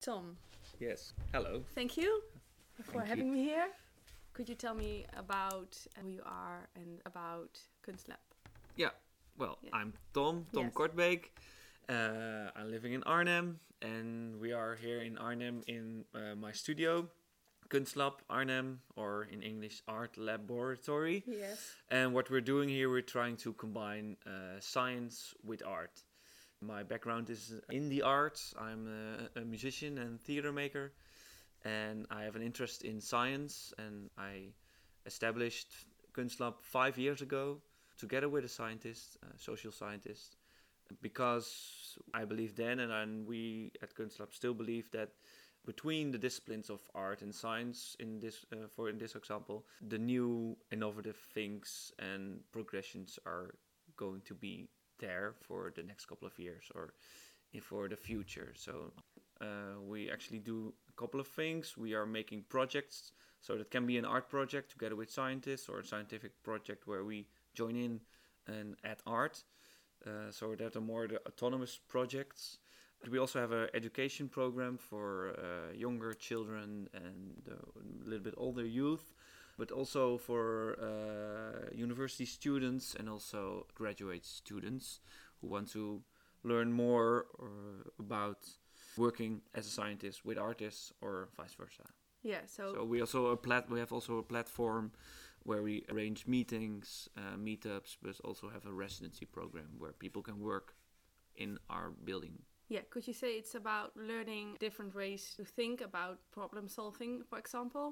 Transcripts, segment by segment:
Tom. Yes. Hello. Thank you for Thank having you. me here. Could you tell me about who you are and about Kunstlab? Yeah. Well, Yeah. I'm Tom Yes. Kortbeek. I'm living in Arnhem, and we are here in Arnhem in my studio, Kunstlab Arnhem, or in English, Art Laboratory. Yes. And what we're doing here, we're trying to combine science with art. My background is in the arts. I'm a musician and theater maker, and I have an interest in science, and I established Kunstlab 5 years ago together with a scientist, a social scientist, because I believe then, and we at Kunstlab still believe that between the disciplines of art and science, in this example, the new innovative things and progressions are going to be there for the next couple of years or for the future. So we actually do a couple of things. We are making projects, so that can be an art project together with scientists, or a scientific project where we join in and add art. So that are more the autonomous projects. We also have an education program for younger children and a little bit older youth, but also for university students and also graduate students who want to learn more about working as a scientist with artists or vice versa. Yeah. So we have also a platform where we arrange meetings, meetups, but also have a residency program where people can work in our building. Yeah. Could you say it's about learning different ways to think about problem solving, for example?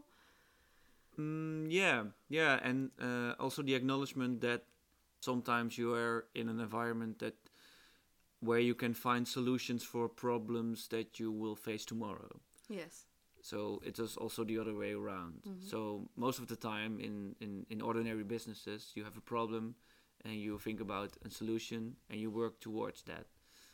Yeah, and also the acknowledgement that sometimes you are in an environment where you can find solutions for problems that you will face tomorrow. Yes. So it is also the other way around. Mm-hmm. So most of the time in ordinary businesses, you have a problem and you think about a solution and you work towards that.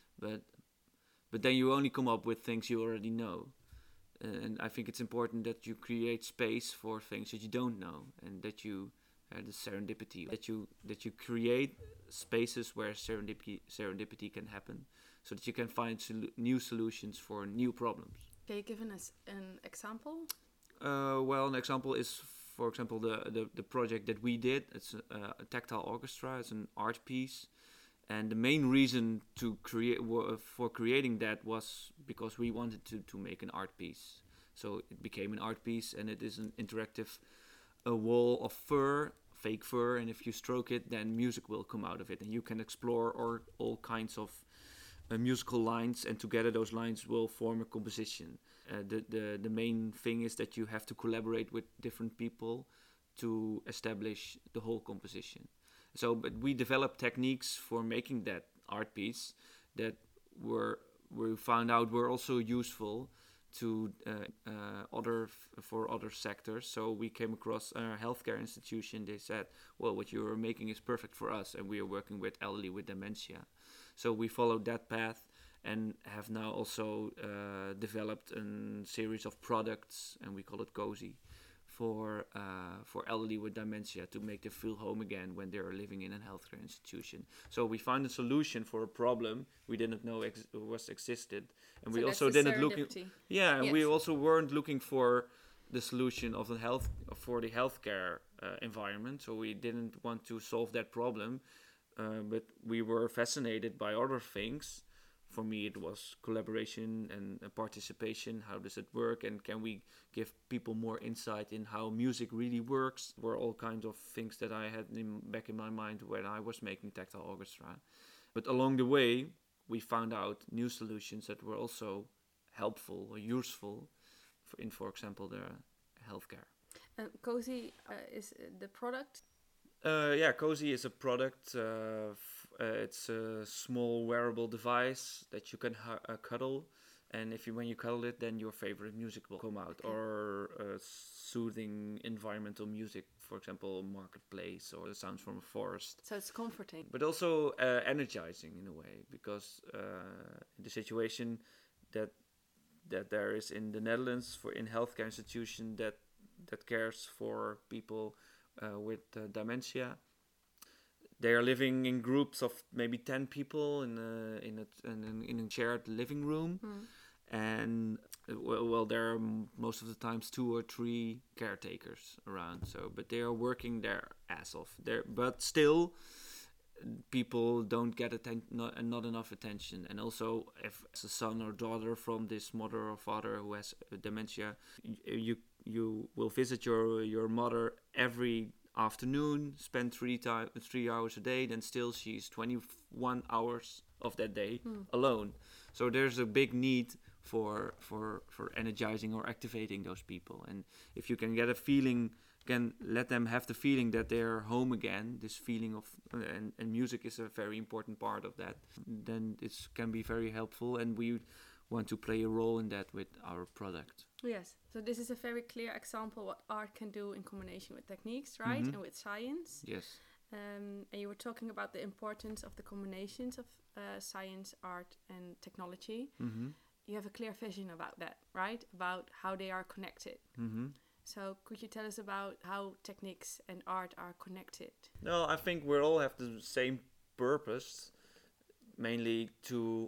But then you only come up with things you already know. And I think it's important that you create space for things that you don't know, and that you the serendipity, that you create spaces where serendipity can happen, so that you can find new solutions for new problems. Can you give us an example? Well, an example is, for example, the project that we did. It's a tactile orchestra. It's an art piece, and the main reason for creating that was because we wanted to make an art piece. So it became an art piece, and it is an interactive wall of fake fur, and if you stroke it, then music will come out of it, and you can explore all kinds of musical lines, and together those lines will form a composition. The main thing is that you have to collaborate with different people to establish the whole composition. So, but we developed techniques for making that art piece that we found out were also useful to other sectors. So we came across a healthcare institution. They said, well, what you are making is perfect for us, and we are working with elderly with dementia. So we followed that path and have now also developed a series of products, and we call it Cozy, for elderly with dementia, to make them feel home again when they are living in a healthcare institution. So we found a solution for a problem we didn't know existed, and So we that's also the didn't serendipity. and Yes. we also weren't looking for the solution of the healthcare environment. So we didn't want to solve that problem, but we were fascinated by other things. For me, it was collaboration and participation. How does it work? And can we give people more insight in how music really works? Were all kinds of things that I had back in my mind when I was making Tactile Orchestra. But along the way, we found out new solutions that were also helpful or useful for example, the healthcare. And Cozy is the product. Cozy is a product. It's a small wearable device that you can cuddle, and when you cuddle it, then your favorite music will come out, or soothing environmental music, for example, Marketplace or the sounds from a forest. So it's comforting. But also energizing in a way, because the situation that there is in the Netherlands in healthcare institution that cares for people with dementia. They are living in groups of maybe 10 people in a shared living room, and Well, there are most of the times 2 or 3 caretakers around. So, but they are working their ass off there. But still, people don't get not enough attention. And also, if it's a son or daughter from this mother or father who has dementia, you will visit your mother every afternoon, spend 3 hours a day, then still she's 21 hours of that day alone. So there's a big need for energizing or activating those people. And if you can get a feeling, can let them have the feeling that they're home again, this feeling of and music is a very important part of that, then it can be very helpful, and we want to play a role in that with our product. Yes, so this is a very clear example what art can do in combination with techniques, right? And with science. Yes. And you were talking about the importance of the combinations of science, art and technology. You have a clear vision about that, right? About how they are connected. So could you tell us about how techniques and art are connected? No, I think we all have the same purpose, mainly to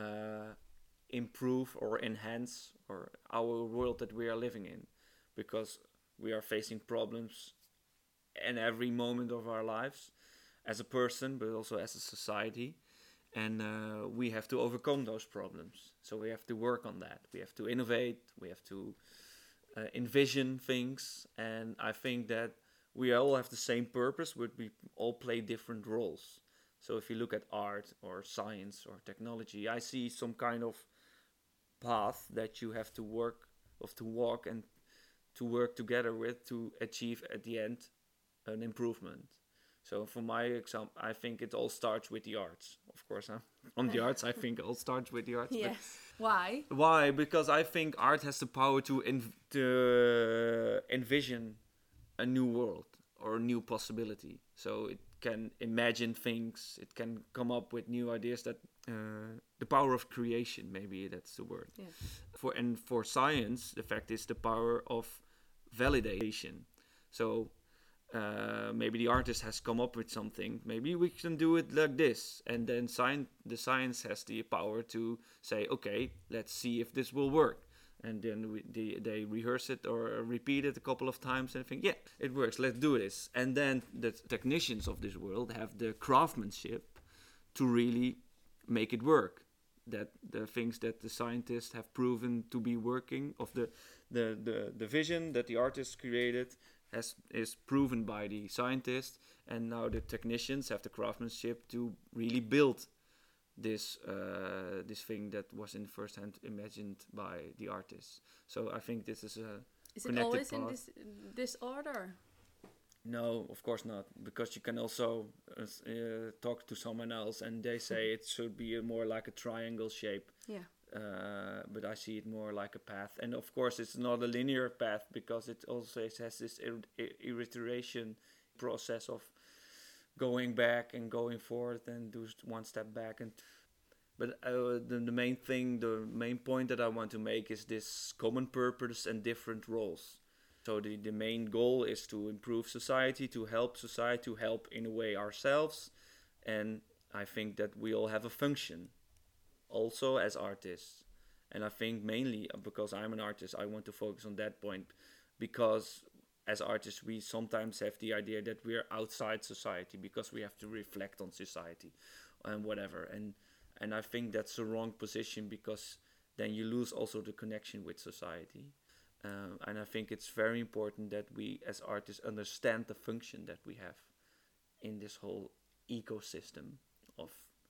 improve or enhance our world that we are living in, because we are facing problems in every moment of our lives as a person, but also as a society. And we have to overcome those problems. So we have to work on that. We have to innovate. We have to envision things. And I think that we all have the same purpose, but we all play different roles. So if you look at art or science or technology, I see some kind of path that you have to walk and to work together with to achieve at the end an improvement. So for my example, I think it all starts with the arts. Of course, on the arts, I think it all starts with the arts. Yes. Why? Why? Because I think art has the power to envision a new world or a new possibility. So it can imagine things. It can come up with new ideas. That the power of creation, maybe that's the word. Yeah. For science, the fact is the power of validation. So maybe the artist has come up with something. Maybe we can do it like this, and then the science has the power to say, okay, let's see if this will work. And then they rehearse it or repeat it a couple of times and think, yeah, it works, let's do this. And then the technicians of this world have the craftsmanship to really make it work. That the things that the scientists have proven to be working, of the vision that the artist created, is proven by the scientists, and now the technicians have the craftsmanship to really build this thing that was in first hand imagined by the artists. So I think this is a Is it always in this order? No, of course not, because you can also talk to someone else and they say it should be more like a triangle shape. Yeah. But I see it more like a path. And of course it's not a linear path, because it also has this iteration process of going back and going forward and do one step back. But the main point that I want to make is this common purpose and different roles. So the main goal is to improve society, to help in a way ourselves. And I think that we all have a function also as artists. And I think mainly because I'm an artist, I want to focus on that point, because as artists we sometimes have the idea that we're outside society because we have to reflect on society and whatever. And I think that's the wrong position, because then you lose also the connection with society. And I think it's very important that we as artists understand the function that we have in this whole ecosystem of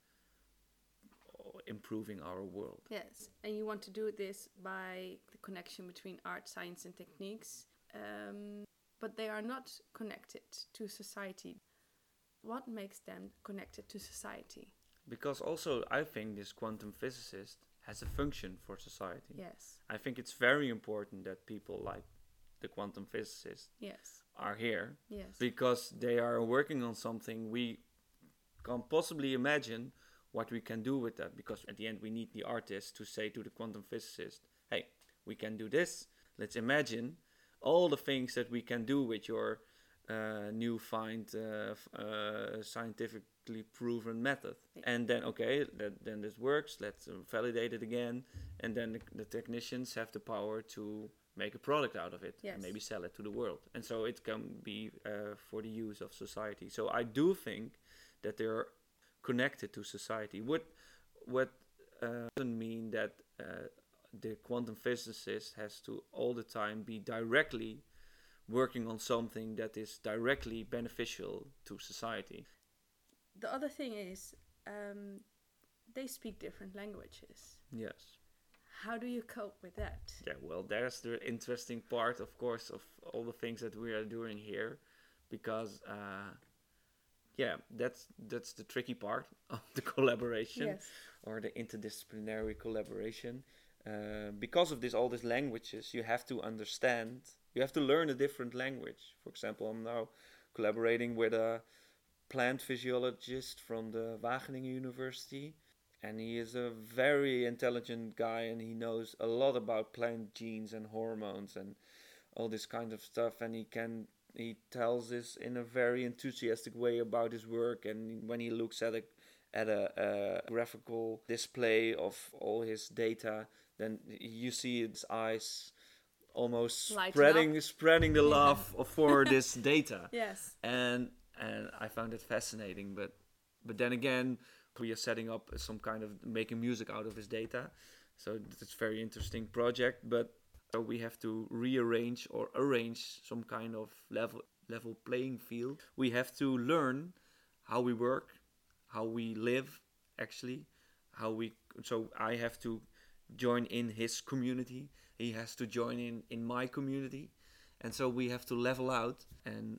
improving our world. Yes, and you want to do this by the connection between art, science and techniques, but they are not connected to society. What makes them connected to society? Because also I think this quantum physicist has a function for society. Yes. I think it's very important that people like the quantum physicists are here. Yes. Because they are working on something we can't possibly imagine what we can do with that. Because at the end we need the artist to say to the quantum physicist, hey, we can do this. Let's imagine all the things that we can do with your new find scientific scientifically proven method. Yeah. And then, okay, then this works, let's validate it again. And then the technicians have the power to make a product out of it, Yes. and maybe sell it to the world. And so it can be for the use of society. So I do think that they're connected to society. What doesn't mean that the quantum physicist has to all the time be directly working on something that is directly beneficial to society. The other thing is, they speak different languages. Yes. How do you cope with that? Yeah, well, there's the interesting part, of course, of all the things that we are doing here, because that's the tricky part of the collaboration. Yes. Or the interdisciplinary collaboration. Because of all these languages, you have to understand, you have to learn a different language. For example, I'm now collaborating with a plant physiologist from the Wageningen University, and he is a very intelligent guy, and he knows a lot about plant genes and hormones and all this kind of stuff, and he tells this in a very enthusiastic way about his work. And when he looks at a graphical display of all his data, then you see his eyes almost spreading the love for this data. Yes. And I found it fascinating, but then again, we are setting up some kind of making music out of his data, so it's a very interesting project. But so we have to rearrange or arrange some kind of level playing field. We have to learn how we work, how we live, actually, so I have to join in his community, he has to join in my community, and so we have to level out and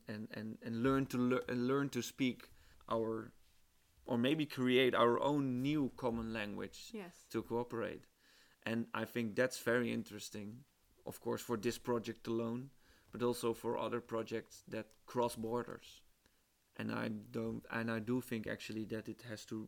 learn to speak our, or maybe create our own new common language. Yes. To cooperate. And I think that's very interesting, of course, for this project alone, but also for other projects that cross borders. And I do think actually that it has to,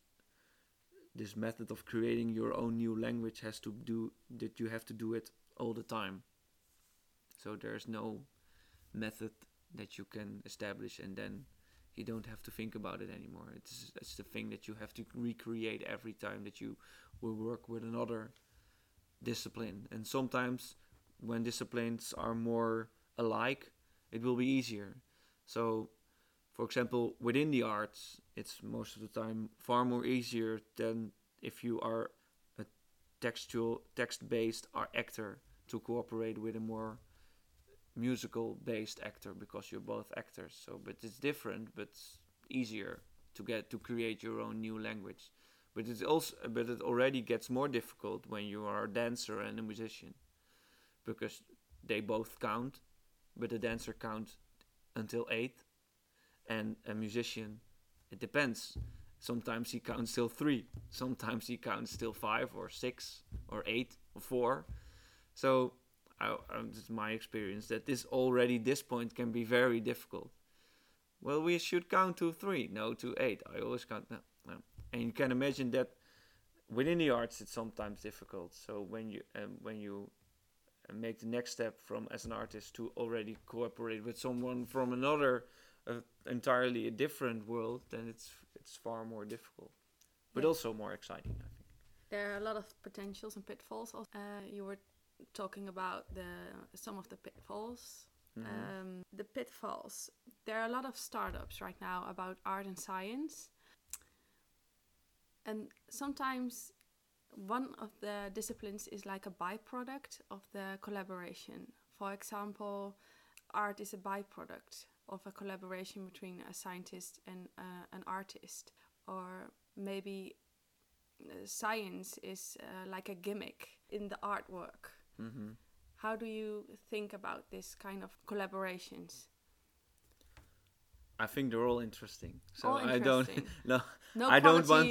this method of creating your own new language has to do that, you have to do it all the time. So there's no method that you can establish and then you don't have to think about it anymore. It's the thing that you have to recreate every time that you will work with another discipline. And sometimes when disciplines are more alike, it will be easier. So, for example, within the arts, it's most of the time far more easier than if you are a text-based actor to cooperate with a more musical-based actor, because you're both actors. So, but it's different, but it's easier to create your own new language. But it already gets more difficult when you are a dancer and a musician, because they both count, but the dancer counts until 8, and a musician, it depends. Sometimes he counts till 3, sometimes he counts till 5 or 6 or 8 or 4. So it's my experience that this point can be very difficult. Well, we should count to 3, no, to 8. I always count no. And you can imagine that within the arts it's sometimes difficult. So when you make the next step from as an artist to already cooperate with someone from another entirely a different world, then it's far more difficult, but also more exciting, I think. There are a lot of potentials and pitfalls. You were talking about some of the pitfalls. Mm-hmm. The pitfalls. There are a lot of startups right now about art and science, and sometimes one of the disciplines is like a byproduct of the collaboration. For example, art is a byproduct of a collaboration between a scientist and an artist, or maybe science is like a gimmick in the artwork. Mm-hmm. How do you think about this kind of collaborations? I think they're all interesting. So all interesting. I don't want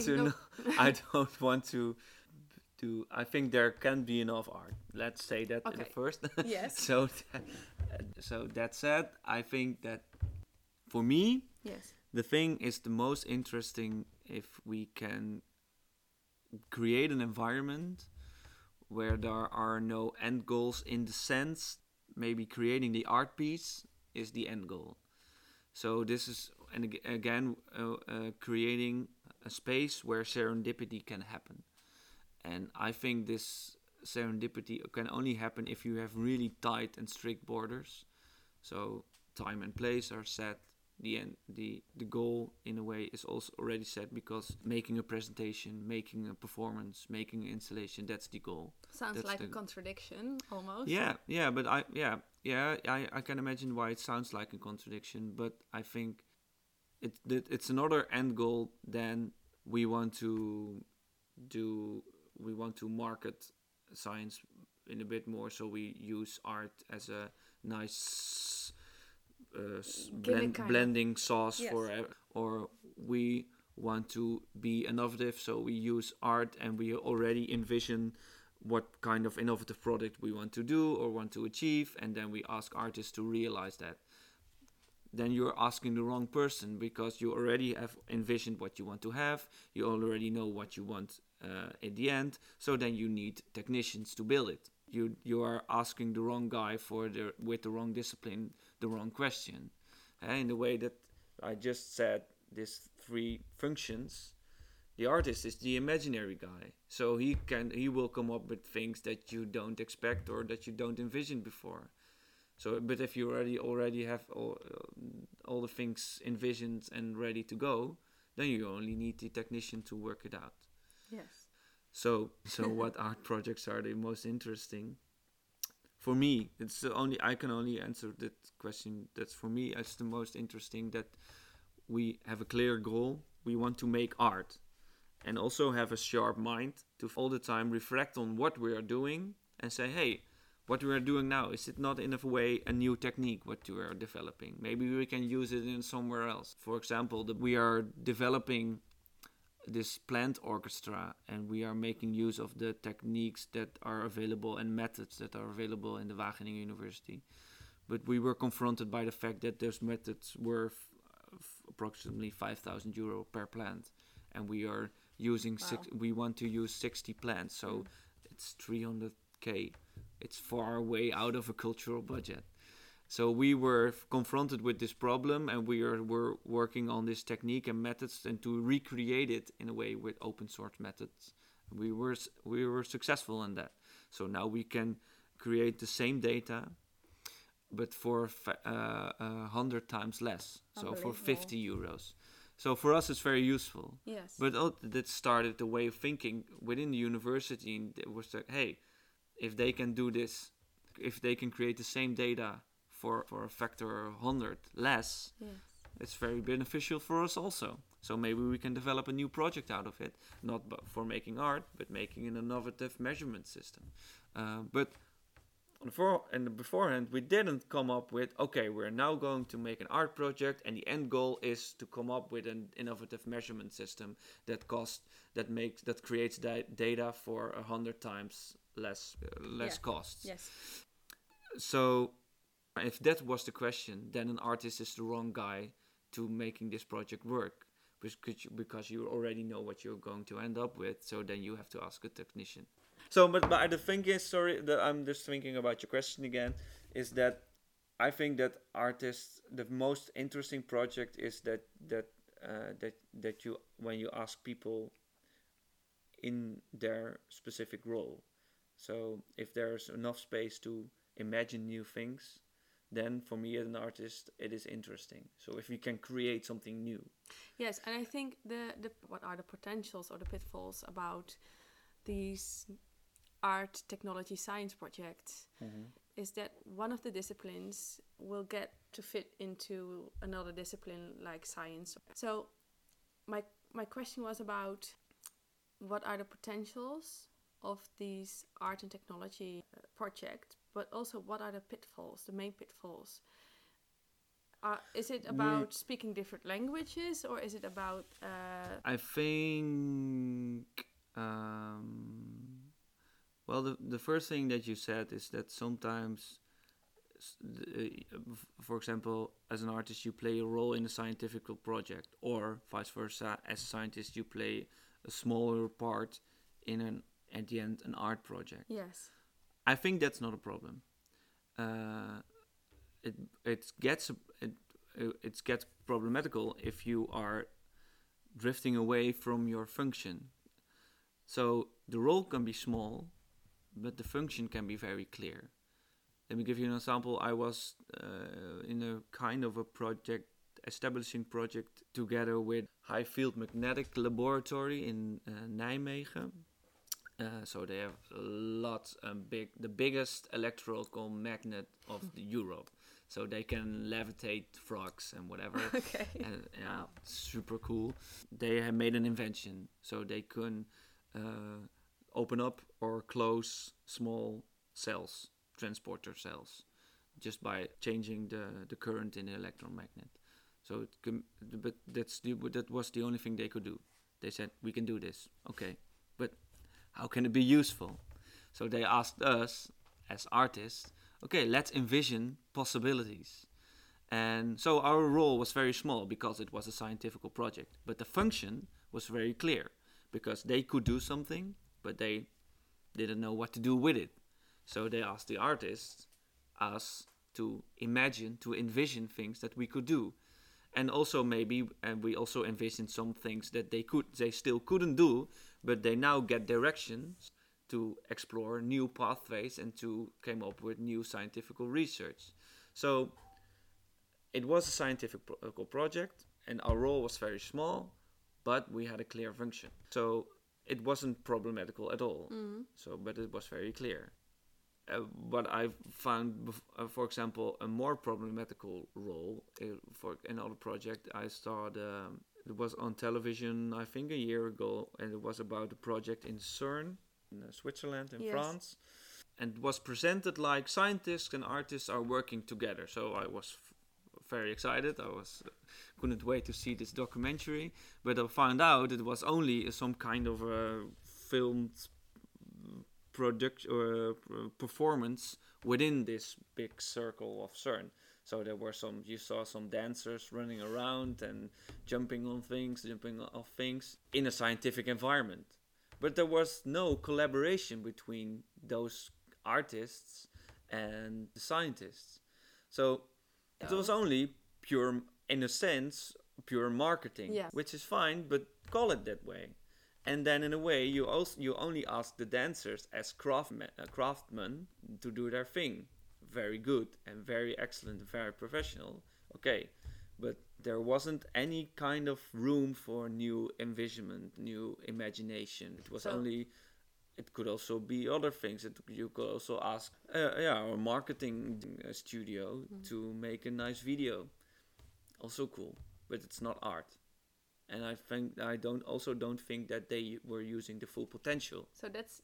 to do. I think there can be enough art. Let's say that in the first. Yes. So that said, I think that for me, yes, the thing is the most interesting if we can create an environment where there are no end goals, in the sense maybe creating the art piece is the end goal. So this is, and again, creating a space where serendipity can happen. And I think this serendipity can only happen if you have really tight and strict borders. So time and place are set. The goal in a way is also already set, because making a presentation, making a performance, making an installation, that's the goal. Sounds like a contradiction almost. Yeah, but I can imagine why it sounds like a contradiction, but I think it's another end goal than we want to do. We want to market science in a bit more, so we use art as a nice blending sauce. Yes. Or we want to be innovative, so we use art and we already envision what kind of innovative product we want to do or want to achieve, and then we ask artists to realize that. Then you're asking the wrong person, because you already have envisioned what you want to have, you already know what you want at the end, so then you need technicians to build it. You are asking the wrong guy with the wrong discipline the wrong question. In the way that I just said, these three functions, the artist is the imaginary guy, so he will come up with things that you don't expect or that you don't envision before. So, but if you already have all the things envisioned and ready to go, then you only need the technician to work it out. Yes. So what art projects are the most interesting? For me, I can only answer that question. That's for me, it's the most interesting that we have a clear goal. We want to make art, and also have a sharp mind to all the time reflect on what we are doing and say, hey, what we are doing now, is it not in a way a new technique what we are developing? Maybe we can use it in somewhere else. For example, we are developing this plant orchestra, and we are making use of the techniques that are available and methods that are available in the Wageningen University. But we were confronted by the fact that those methods were approximately €5,000 per plant, and we are using we want to use 60 plants, so it's 300k. It's far way out of a cultural budget. So we were confronted with this problem, and were working on this technique and methods, and to recreate it in a way with open source methods. We were successful in that. So now we can create the same data, but for 100 times less. So for €50. So for us, it's very useful. Yes. But that started the way of thinking within the university. And it was like, hey, if they can do this, if they can create the same data for a factor 100 less, yes, it's very beneficial for us also. So maybe we can develop a new project out of it, not for making art, but making an innovative measurement system. But beforehand, we didn't come up with, okay, we're now going to make an art project, and the end goal is to come up with an innovative measurement system that creates data for 100 times less costs. Yes. So if that was the question, then an artist is the wrong guy to making this project work, because you already know what you're going to end up with. So then you have to ask a technician. So, but the thing is, I'm just thinking about your question again, is that I think that artists, the most interesting project is that you, when you ask people in their specific role. So if there's enough space to imagine new things, then for me as an artist, it is interesting. So if we can create something new. Yes, and I think what are the potentials or the pitfalls about these art, technology, science projects is that one of the disciplines will get to fit into another discipline like science. So my question was about what are the potentials of these art and technology projects, but also what are the pitfalls, the main pitfalls? Is it about speaking different languages, or is it about... I think... well, the first thing that you said is that sometimes, for example, as an artist, you play a role in a scientific project, or vice versa, as a scientist, you play a smaller part in at the end, an art project. Yes. I think that's not a problem. it gets problematical if you are drifting away from your function. So the role can be small, but the function can be very clear. Let me give you an example. I was in a kind of a establishing project together with High Field Magnetic Laboratory in Nijmegen. So they have the biggest electrical magnet of Europe. So they can levitate frogs and whatever. Okay. And, super cool. They have made an invention, so they can open up or close small cells, transporter cells, just by changing the current in the electromagnet. So that was the only thing they could do. They said, we can do this. Okay, but how can it be useful? So they asked us as artists, okay, let's envision possibilities. And so our role was very small because it was a scientific project. But the function was very clear because they could do something, but they didn't know what to do with it. So they asked the artists, us, to imagine, to envision things that we could do. And also and we also envisioned some things that they still couldn't do, but they now get directions to explore new pathways and to come up with new scientific research. So it was a scientific project, and our role was very small, but we had a clear function. So it wasn't problematical at all. Mm-hmm. But it was very clear. What I found, for example, a more problematical role for another project, I saw it was on television, I think a year ago, and it was about a project in CERN, in Switzerland, in France. And it was presented like scientists and artists are working together. So I was very excited. I couldn't wait to see this documentary. But I found out it was only some kind of a filmed product or performance within this big circle of CERN. So there were you saw some dancers running around and jumping off things in a scientific environment. But there was no collaboration between those artists and the scientists. So it was only pure, in a sense, pure marketing, which is fine, but call it that way. And then in a way, you only ask the dancers as craftsmen to do their thing. Very good and very excellent, very professional. Okay, but there wasn't any kind of room for new envisionment, new imagination. It was it could also be other things. You could also ask a marketing studio to make a nice video. Also cool, but it's not art. And I don't think that they were using the full potential. So that's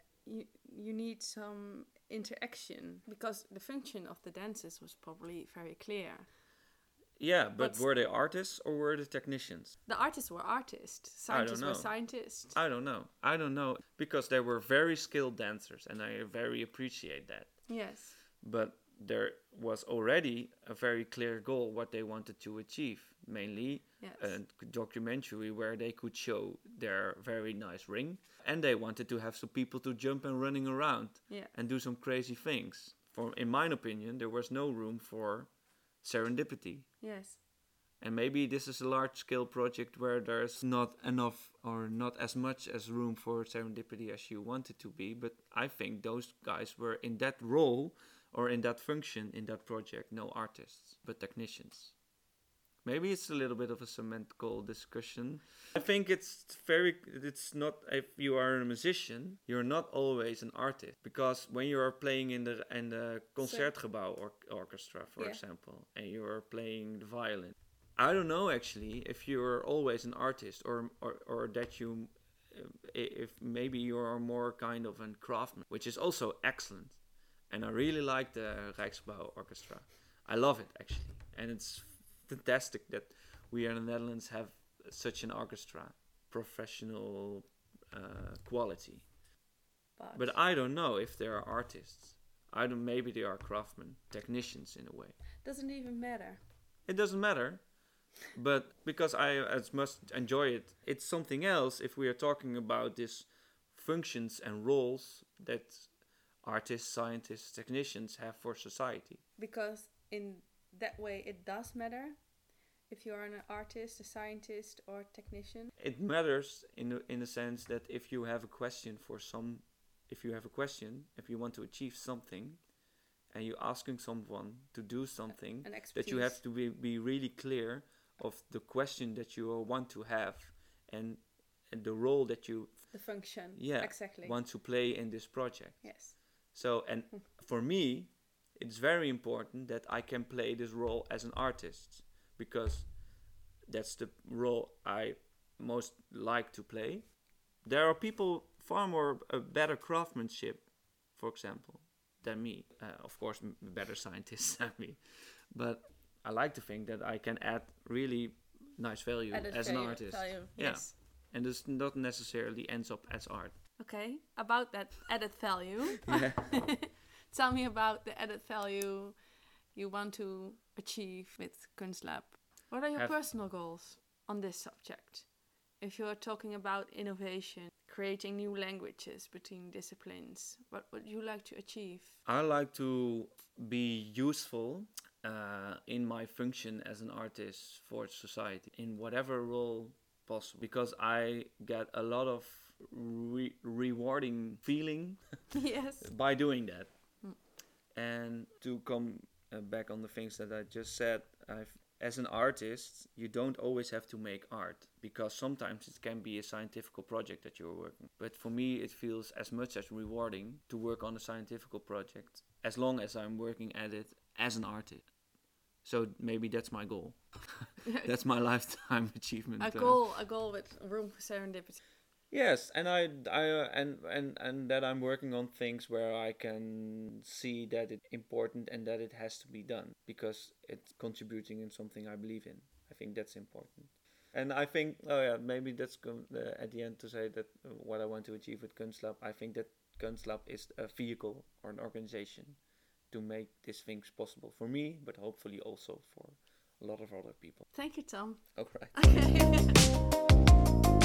you need some interaction, because the function of the dances was probably very clear. Yeah, but were they artists or were they technicians? The artists were artists. Scientists were scientists. I don't know. Because they were very skilled dancers, and I very appreciate that. Yes. But there was already a very clear goal what they wanted to achieve. Mainly a documentary where they could show their very nice ring. And they wanted to have some people to jump and running around and do some crazy things. In my opinion, there was no room for serendipity. Yes. And maybe this is a large-scale project where there's not enough or not as much as room for serendipity as you want it to be. But I think those guys were in that role or in that function in that project, no artists, but technicians. Maybe it's a little bit of a semantical discussion. I think it's not, if you are a musician, you're not always an artist. Because when you are playing in the Concertgebouw orchestra, for example, and you are playing the violin, I don't know actually if you're always an artist or that you, if maybe you are more kind of a craftsman, which is also excellent. And I really like the Rijksgebouw Orchestra. I love it actually. And it's fantastic that we in the Netherlands have such an orchestra, professional quality. But I don't know if they are artists. Maybe they are craftsmen, technicians in a way. Doesn't even matter. It doesn't matter, but because I must enjoy it, it's something else if we are talking about these functions and roles that artists, scientists, technicians have for society. Because in that way it does matter if you're an artist, a scientist, or technician? It matters in the sense that if you have a question if you want to achieve something, and you're asking someone to do something, that you have to be really clear of the question that you want to have, and the role that you the function exactly want to play in this project. Yes. So, and for me, it's very important that I can play this role as an artist, because that's the role I most like to play. There are people far more better craftsmanship, for example, than me. Of course, better scientists than me. But I like to think that I can add really nice value as an artist. Yes. And this not necessarily ends up as art. Okay, about that added value. Tell me about the added value you want to achieve with Kunstlab. What are your personal goals on this subject? If you're talking about innovation, creating new languages between disciplines, what would you like to achieve? I like to be useful in my function as an artist for society, in whatever role possible, because I get a lot of rewarding feeling by doing that. And to come back on the things that I just said, as an artist, you don't always have to make art, because sometimes it can be a scientific project that you're working. But for me, it feels as much as rewarding to work on a scientific project, as long as I'm working at it as an artist. So maybe that's my goal. That's my lifetime achievement. A goal with room for serendipity. Yes, and and that I'm working on things where I can see that it's important and that it has to be done, because it's contributing in something I believe in. I think that's important. And I think, maybe that's at the end to say that what I want to achieve with Kunstlab, I think that Kunstlab is a vehicle or an organization to make these things possible for me, but hopefully also for a lot of other people. Thank you, Tom. All right. Okay.